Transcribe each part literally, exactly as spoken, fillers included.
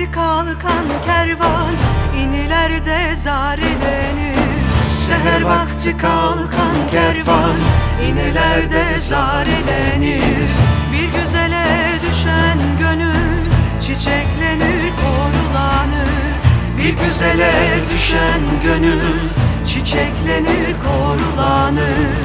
vakti kalkan kervan inilerde zarelenir. Seher vakti kalkan kervan inilerde zarelenir. Bir güzele düşen gönül çiçeklenir, korulanır. Bir güzele düşen gönül çiçeklenir, korulanır.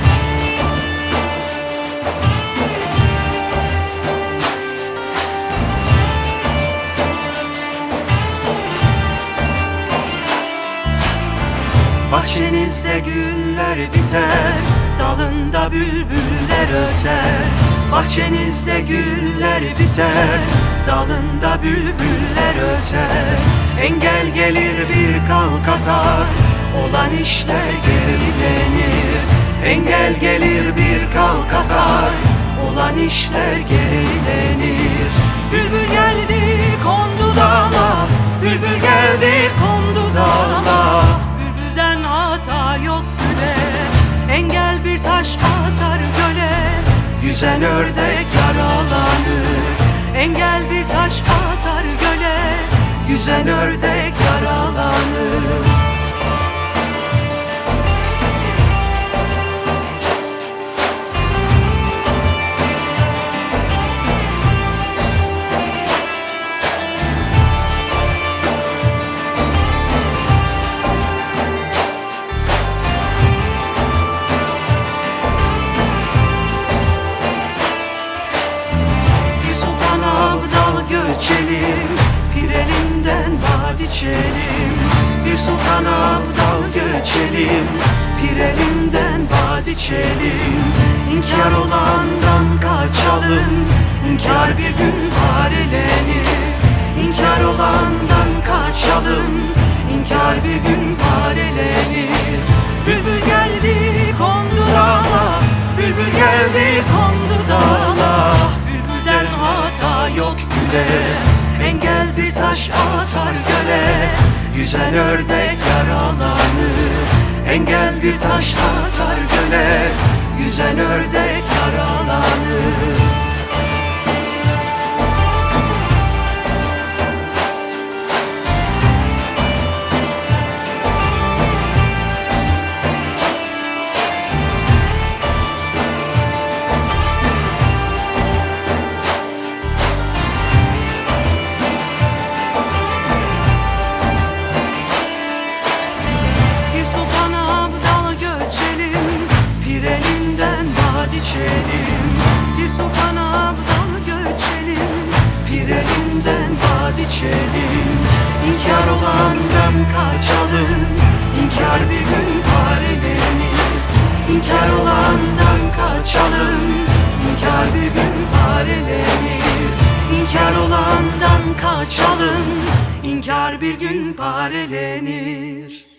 Bahçenizde güller biter, dalında bülbüller öter. Bahçenizde güller biter, dalında bülbüller öter. Engel gelir bir kalk atar, olan işler gerilenir. Engel gelir bir kalk atar, olan işler gerilenir. Bülbül geldi kondu dağla, bülbül geldi kondu dağla. Bülbülden hata yok güle, engel bir taş atar göle. Yüzen ördek yaralanır, engel bir taş atar göle. Yüzen ördek yaralanır. Göçelim, pir elinden bad içelim. Bir sultan abdal göçelim, pir elinden bad içelim. İnkar olandan kaçalım, inkar bir gün parelenir. İnkar olandan kaçalım, inkar bir gün parelenir. Bülbül geldi kondu dağla, bülbül geldi kondu dağla. Bülbülden hata yok güle, engel bir taş atar göle. Yüzen ördek yaralanır, engel bir taş atar göle. Yüzen ördek yaralanır. İçelim, bir sultan abdal göçelim, pir elinden bad içelim. İnkar olandan kaçalım, inkar bir gün parelenir. İnkar olandan kaçalım, inkar bir gün parelenir. İnkar olandan kaçalım, inkar bir gün parelenir.